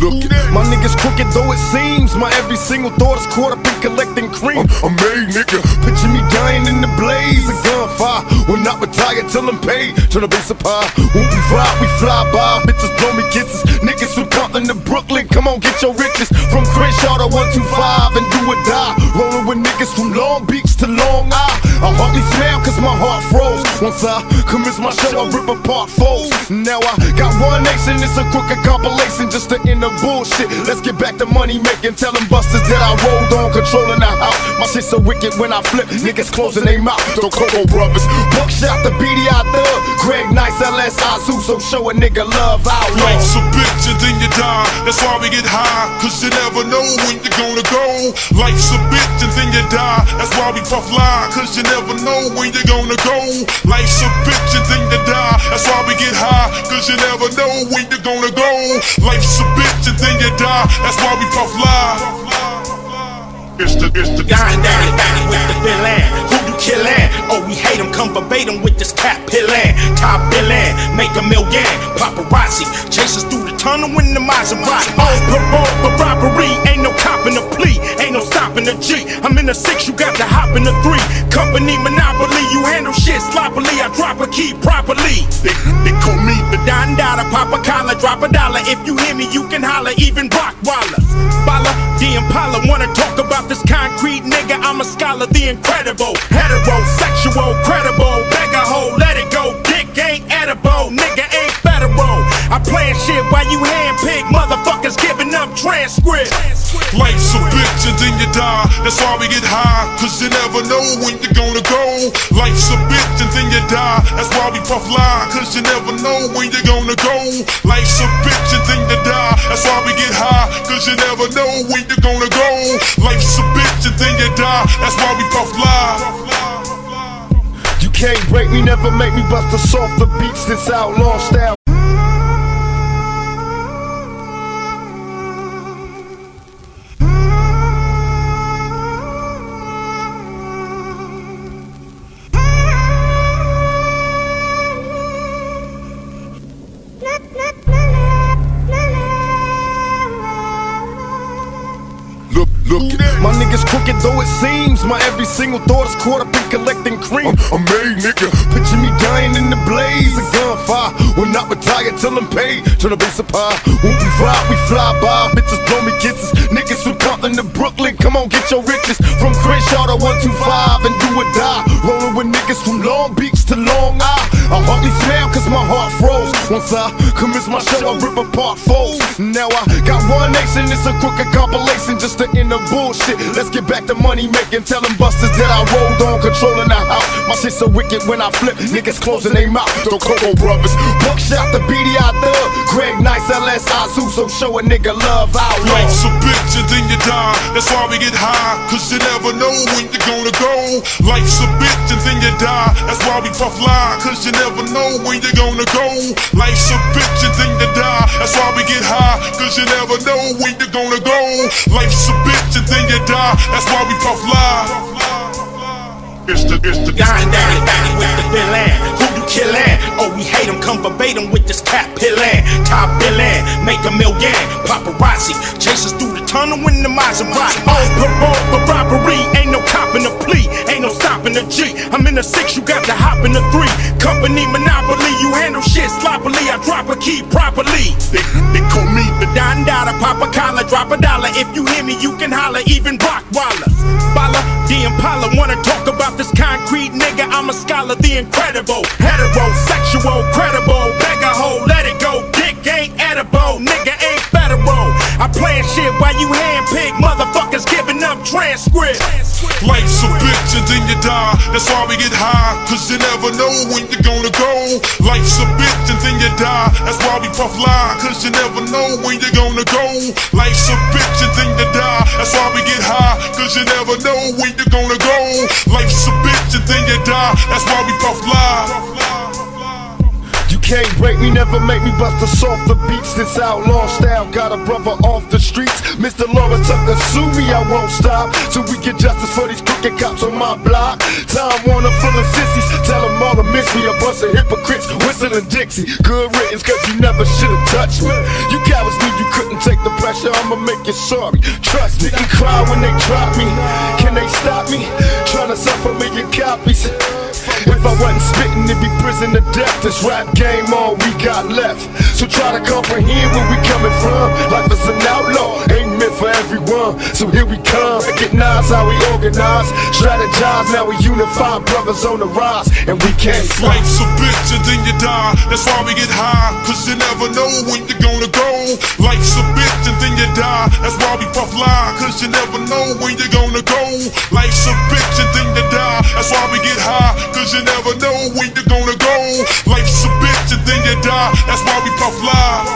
Look, my niggas crooked though it seems. My every single thought is caught up in collecting cream. I'm made, nigga. Picture me dying in the blaze of gunfire. Will not retire till I'm paid. Tryna be supply. When we ride, we fly by. Bitches blow me kisses. Niggas from Compton to Brooklyn, come on, get your riches. From Crenshaw to 125 and do or die. Rolling with niggas from Long Beach to Long Island. I hardly smile cause my heart froze. Once I commence my show, I rip apart foes. Now I got one nation, it's a crooked compilation just to end the bullshit. Let's get back to money making. Tell them busters that I rolled on, controlling the house. My shit so wicked when I flip, niggas closing their mouth. The Coco Brothers, Buckshot, the BDI Thug, Greg Nice, LS Azu, so show a nigga love out. Life's a bitch and then you die, that's why we get high, cause you never know when you're gonna go. Life's a bitch and then you die, that's why we puff lie, cause you never know when you're gonna go. Life's a bitch and then you die, that's why we get high, cause you never know when you're gonna go. Life's a bitch and then you die, that's why we puff lie. It's the Dying daddy with the villain. Who you killin'? Oh, we hate him, come verbatim with this cat pillin'. Top billin', make a million. Paparazzi chase us through the tunnel in the Maserati. Oh, parole for robbery, ain't no copping a plea, ain't no stopping a G. I'm in the 6, you got to hop in the 3. Company monopoly, you handle shit sloppily. I drop a key properly. They call me the Don Dada, pop a collar, drop a dollar. If you hear me, you can holler, even Rock Wallace. Bala, the Impala, wanna talk about this concrete nigga, I'm a scholar, the incredible. Heterosexual, credible, beggar hoe, let it go. Dick ain't edible, nigga ain't federal. I plan shit while you handpick motherfuckers giving up transcripts. Life's a bitch and then you die, that's why we get high, cause you never know when you're gonna go. Life's a bitch and then you die, that's why we puff lie, cause you never know when you're gonna go. Life's a bitch and then you die, that's why we get high, cause you never know when you're gonna go. Life's a bitch and then you die, that's why we puff lie. You can't break me, never make me bust a softer beats, this outlaw style. Look, my niggas crooked though it seems. My every single thought is caught up in collecting cream. I'm made, nigga. Picture me dying in the blaze of gunfire. Will not retire till I'm paid. Tryna be supply. When we ride, we fly by. Bitches blow me kisses. Niggas from Compton to Brooklyn, come on, get your riches. From Crenshaw to 125 and do or die. Rolling with niggas from Long Beach to Long Island. I hardly smile cause my heart froze. Once I commence my show, I rip apart foes. Now I got one nation, it's a crooked compilation just to end the bullshit. Let's get back to money making. Tell them busters that I rolled on, controlling the house. My shit so wicked when I flip, niggas closing their mouth. The Coco Brothers, Buckshot, the BDI Thug, Greg Nice, LS Azu, so show a nigga love out. Life's a bitch and then you die, that's why we get high, cause you never know when you're gonna go. Life's a bitch and then you die, that's why we puff lie, cause you never know when you're gonna go. Life's a bitch and then you die, that's why we get high, cause you never know when you're gonna go. Life's a bitch and then you die, that's why we puff lie. It's the Dying daddy with the villain. Who you killin'? Oh, we hate him, come verbatim with this cat pillin'. Top billin', make a million. Paparazzi chase us through the tunnel in the Maserati. Oh, parole for robbery, ain't no copping a plea, ain't no stopping a G. I'm in the 6, you got to hop in the 3. Company monopoly, you handle shit sloppily. I drop a key properly. They call me the Don Dada, pop a collar, drop a dollar. If you hear me, you can holler, even Rock Wallace. Bala, the Impala, wanna talk about this concrete nigga, I'm a scholar, the incredible. Heterosexual, credible, beggar hoe, let it go. Dick ain't edible, nigga ain't federal. I plan shit while you handpick motherfuckers giving up transcripts. Life's a bitch and then you die, that's why we get high, cause you never know when you're gonna go. Life's a bitch and then you die, that's why we puff lie, cause you never know when you're gonna go. Life's a bitch and then you die, that's why we get high, cause you never know when you're gonna go. Life's a bitch and then you die, that's why we puff lie. You can't break me, never make me bust a softer beats, this outlaw style. Got a brother off the streets, Mr. Lawrence Tucker, sue me, I won't stop, till we get justice for these crooked cops on my block. Time Warner full of sissies, tell them all to miss me. A bunch of hypocrites, whistling Dixie. Good riddance, cause you never should've touched me. You cowards knew you couldn't take the pressure, I'ma make you sorry. Trust me, you cry when they drop me. Can they stop me? Tryna sell for million copies. If I wasn't spitting, it'd be prison to death. This rap game, all we got left. So try to comprehend where we coming from. Life is an outlaw, ain't meant for everyone. So here we come, recognize how we organize, strategize, now we unify, brothers on the rise, and we can't stop. Life's a bitch and then you die, that's why we get high, cause you never know when you're gonna go. Life's a bitch and then you die, that's why we puff lie, cause you never know when you're gonna go. Life's a bitch and then you die, that's why we get high, cause you never know when you're gonna go. Life's a bitch and then you die, that's why we puff lie.